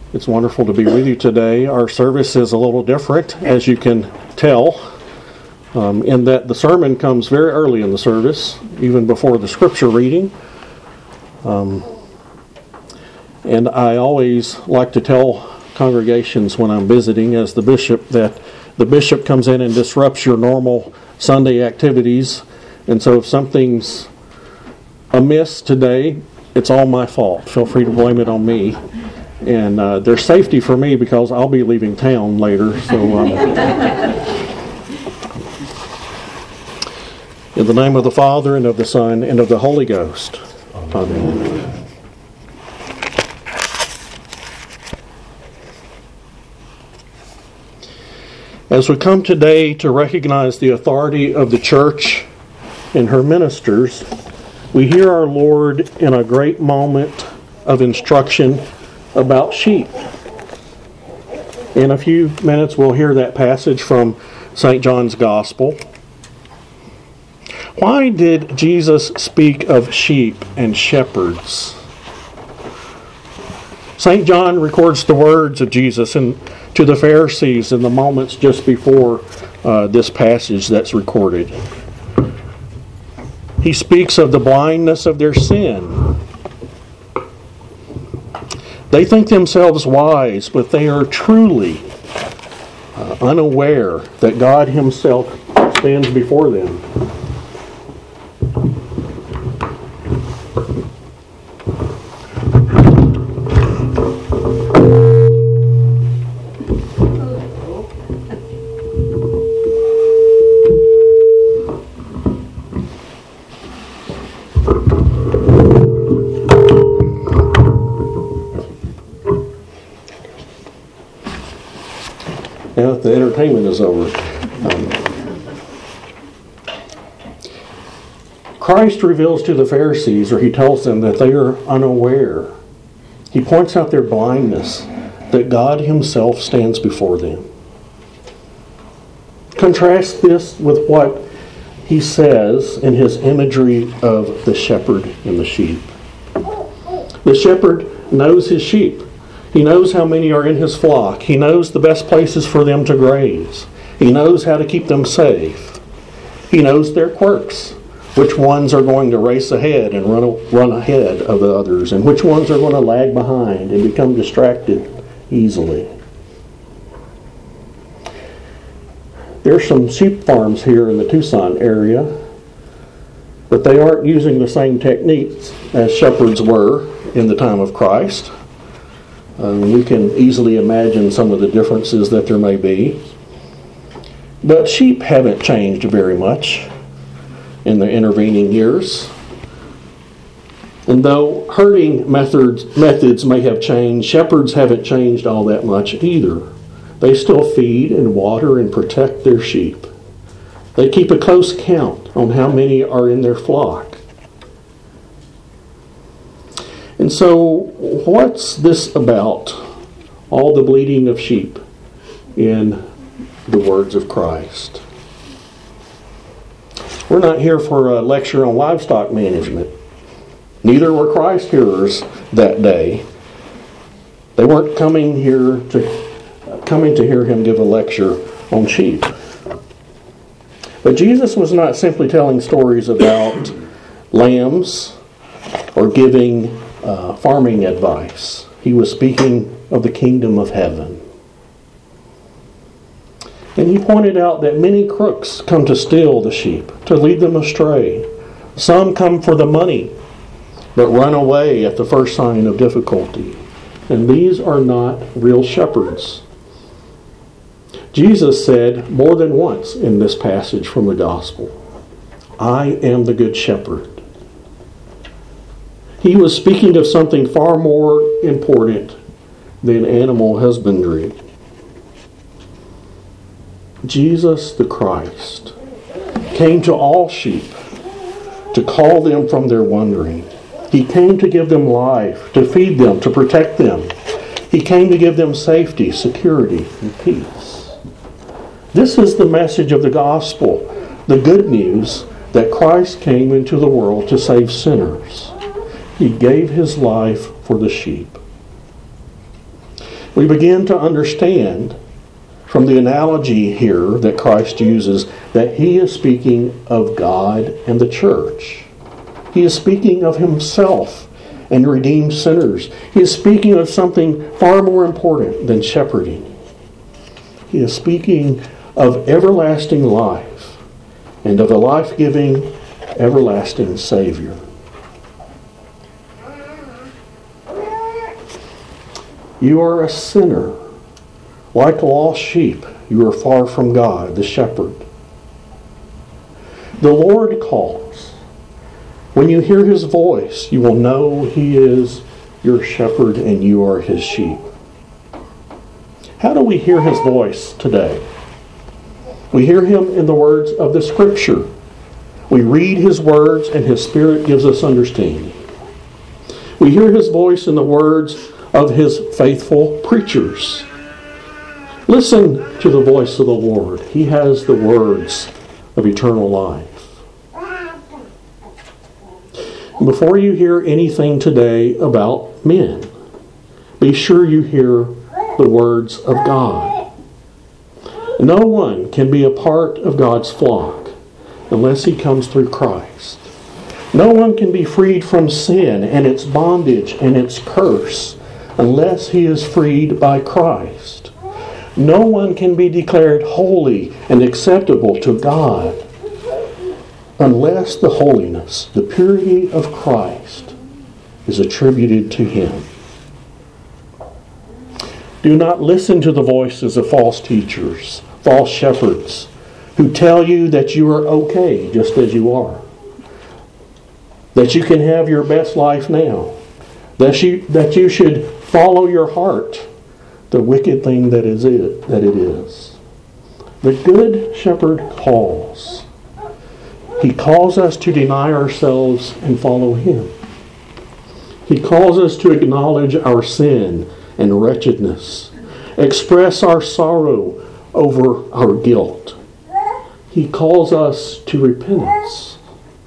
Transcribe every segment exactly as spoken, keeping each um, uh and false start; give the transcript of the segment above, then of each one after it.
It's wonderful to be with you today. Our service is a little different, as you can tell, um, in that the sermon comes very early in the service, even before the scripture reading. Um, and I always like to tell congregations when I'm visiting as the bishop that the bishop comes in and disrupts your normal Sunday activities. And so if something's amiss today, it's all my fault. Feel free to blame it on me. And uh, there's safety for me because I'll be leaving town later. So, um, in the name of the Father, and of the Son, and of the Holy Ghost. Amen. As we come today to recognize the authority of the church and her ministers, we hear our Lord in a great moment of instruction about sheep. In a few minutes we'll hear that passage from Saint John's Gospel. Why did Jesus speak of sheep and shepherds? Saint John records the words of Jesus in, to the Pharisees in the moments just before uh, this passage that's recorded. He speaks of the blindness of their sin. They think themselves wise, but they are truly uh, unaware that God Himself stands before them. Now that the entertainment is over. Um, Christ reveals to the Pharisees, or He tells them that they are unaware. He points out their blindness, that God Himself stands before them. Contrast this with what He says in His imagery of the shepherd and the sheep. The shepherd knows his sheep. He knows how many are in his flock. He knows the best places for them to graze. He knows how to keep them safe. He knows their quirks, which ones are going to race ahead and run, run ahead of the others, and which ones are going to lag behind and become distracted easily. There's some sheep farms here in the Tucson area, but they aren't using the same techniques as shepherds were in the time of Christ. Um, we can easily imagine some of the differences that there may be. But sheep haven't changed very much in the intervening years. And though herding methods, methods may have changed, shepherds haven't changed all that much either. They still feed and water and protect their sheep. They keep a close count on how many are in their flock. And so, what's this about? All the bleating of sheep in the words of Christ. We're not here for a lecture on livestock management. Neither were Christ hearers that day. They weren't coming here to coming to hear Him give a lecture on sheep. But Jesus was not simply telling stories about lambs or giving Uh, farming advice. He was speaking of the kingdom of heaven. And He pointed out that many crooks come to steal the sheep, to lead them astray. Some come for the money, but run away at the first sign of difficulty. And these are not real shepherds. Jesus said more than once in this passage from the Gospel, I am the good shepherd. He was speaking of something far more important than animal husbandry. Jesus the Christ came to all sheep to call them from their wandering. He came to give them life, to feed them, to protect them. He came to give them safety, security, and peace. This is the message of the gospel, the good news that Christ came into the world to save sinners. He gave His life for the sheep. we begin to understand from the analogy here that Christ uses that he is speaking of God and the church. He is speaking of himself and redeemed sinners. He is speaking of something far more important than shepherding. He is speaking of everlasting life and of a life-giving, everlasting Savior. You are a sinner. Like lost sheep, you are far from God, the shepherd. The Lord calls. When you hear his voice, you will know he is your shepherd and you are his sheep. How do we hear his voice today? We hear him in the words of the Scripture. We read his words and his Spirit gives us understanding. We hear his voice in the words of his faithful preachers. Listen to the voice of the Lord. He has the words of eternal life. Before you hear anything today about men, be sure you hear the words of God. No one can be a part of God's flock unless he comes through Christ. No one can be freed from sin and its bondage and its curse unless he is freed by Christ. No one can be declared holy and acceptable to God unless the holiness, the purity of Christ is attributed to him. Do not listen to the voices of false teachers, false shepherds, who tell you that you are okay just as you are. That you can have your best life now. That you, that you should follow your heart, the wicked thing that is it, that it is. The Good Shepherd calls. He calls us to deny ourselves and follow him. He calls us to acknowledge our sin and wretchedness, express our sorrow over our guilt. He calls us to repentance.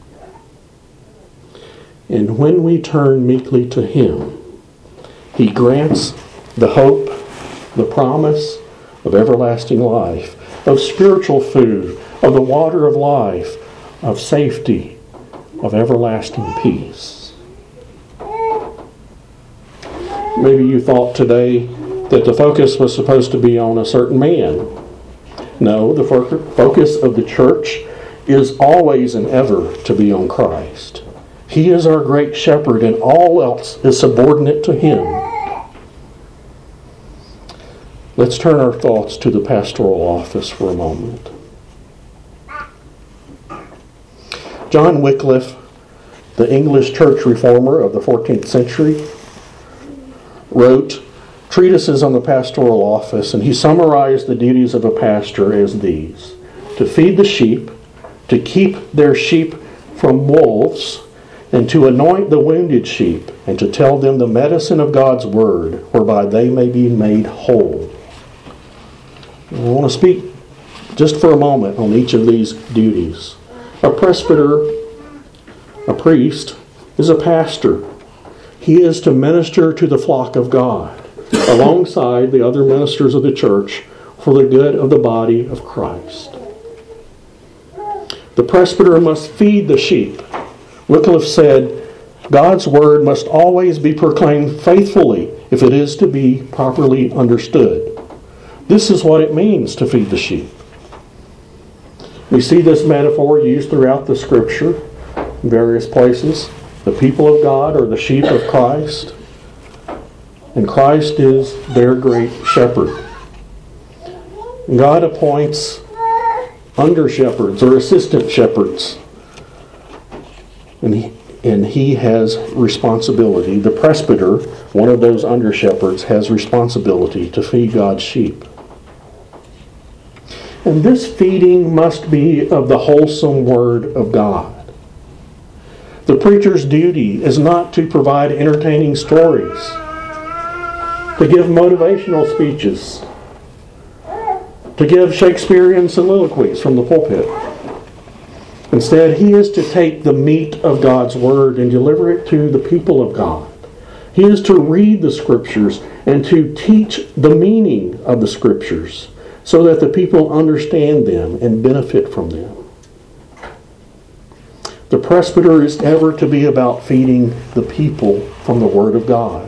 And when we turn meekly to him, he grants the hope, the promise of everlasting life, of spiritual food, of the water of life, of safety, of everlasting peace. Maybe you thought today that the focus was supposed to be on a certain man. No, the focus of the church is always and ever to be on Christ. He is our great shepherd and all else is subordinate to him. Let's turn our thoughts to the pastoral office for a moment. John Wycliffe, the English church reformer of the fourteenth century, wrote treatises on the pastoral office, and he summarized the duties of a pastor as these: to feed the sheep, to keep their sheep from wolves, and to anoint the wounded sheep, and to tell them the medicine of God's word, whereby they may be made whole. I want to speak just for a moment on each of these duties. A presbyter, a priest, is a pastor. He is to minister to the flock of God, alongside the other ministers of the church, for the good of the body of Christ. The presbyter must feed the sheep. Wycliffe said, God's word must always be proclaimed faithfully if it is to be properly understood. This is what it means to feed the sheep. We see this metaphor used throughout the Scripture in various places. The people of God are the sheep of Christ, and Christ is their great shepherd. God appoints under shepherds or assistant shepherds, and he, and he has responsibility. The presbyter, one of those under shepherds, has responsibility to feed God's sheep. And this feeding must be of the wholesome Word of God. The preacher's duty is not to provide entertaining stories, to give motivational speeches, to give Shakespearean soliloquies from the pulpit. Instead, he is to take the meat of God's Word and deliver it to the people of God, He is to read the Scriptures and to teach the meaning of the Scriptures so that the people understand them and benefit from them. The presbyter is ever to be about feeding the people from the Word of God.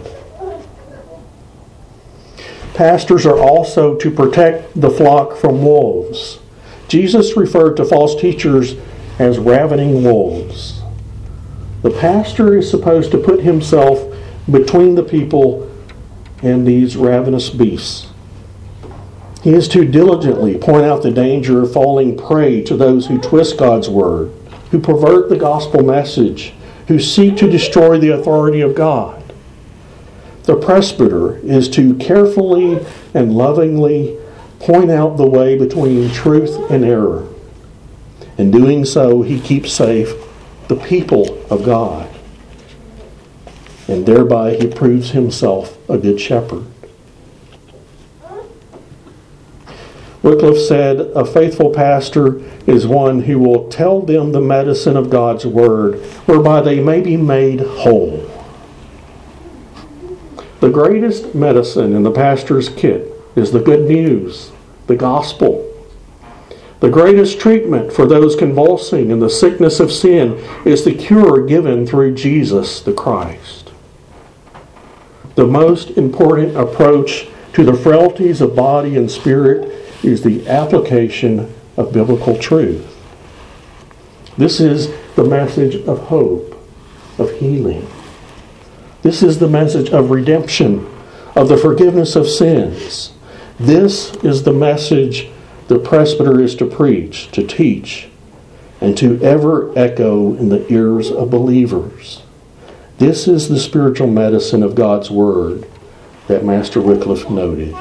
Pastors are also to protect the flock from wolves. Jesus referred to false teachers as ravening wolves. The pastor is supposed to put himself between the people and these ravenous beasts. He is to diligently point out the danger of falling prey to those who twist God's word, who pervert the gospel message, who seek to destroy the authority of God. The presbyter is to carefully and lovingly point out the way between truth and error. In doing so, he keeps safe the people of God, and thereby he proves himself a good shepherd. Wycliffe said, "A faithful pastor is one who will tell them the medicine of God's word, whereby they may be made whole." The greatest medicine in the pastor's kit is the good news, the gospel. The greatest treatment for those convulsing in the sickness of sin is the cure given through Jesus the Christ. The most important approach to the frailties of body and spirit is the application of biblical truth. This is the message of hope, of healing. This is the message of redemption, of the forgiveness of sins. This is the message the presbyter is to preach, to teach, and to ever echo in the ears of believers. This is the spiritual medicine of God's Word that Master Wycliffe noted.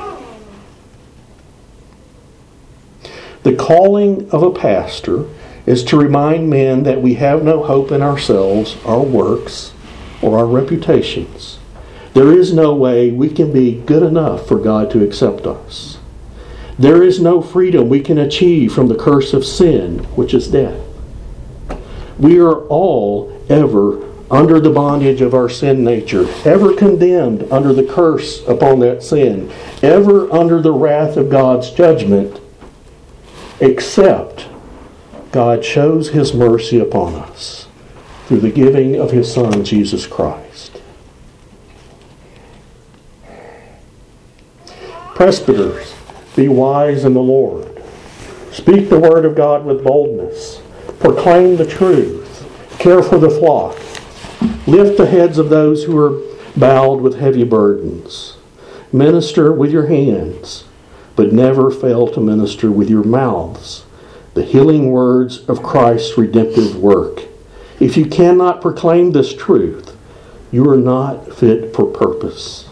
The calling of a pastor is to remind men that we have no hope in ourselves, our works, or our reputations. There is no way we can be good enough for God to accept us. There is no freedom we can achieve from the curse of sin, which is death. We are all ever under the bondage of our sin nature, ever condemned under the curse upon that sin, ever under the wrath of God's judgment, except God shows His mercy upon us through the giving of His Son, Jesus Christ. Presbyters, be wise in the Lord. Speak the word of God with boldness. Proclaim the truth. Care for the flock. Lift the heads of those who are bowed with heavy burdens. Minister with your hands, but never fail to minister with your mouths the healing words of Christ's redemptive work. If you cannot proclaim this truth, you are not fit for purpose.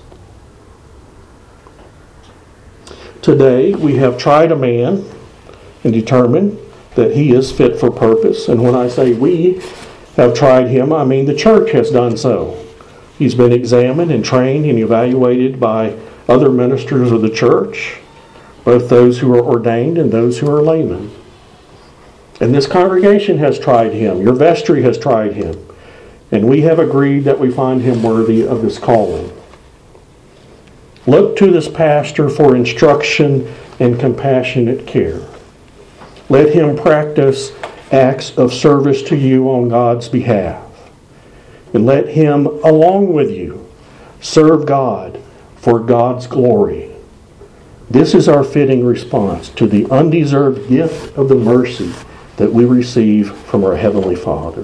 Today, we have tried a man and determined that he is fit for purpose. And when I say we have tried him, I mean the church has done so. He's been examined and trained and evaluated by other ministers of the church, both those who are ordained and those who are laymen. And this congregation has tried him. Your vestry has tried him. And we have agreed that we find him worthy of this calling. Look to this pastor for instruction and compassionate care. Let him practice acts of service to you on God's behalf. And let him, along with you, serve God for God's glory. This is our fitting response to the undeserved gift of the mercy that we receive from our Heavenly Father.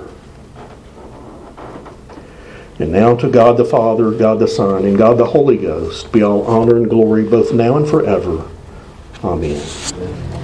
And now to God the Father, God the Son, and God the Holy Ghost be all honor and glory both now and forever. Amen.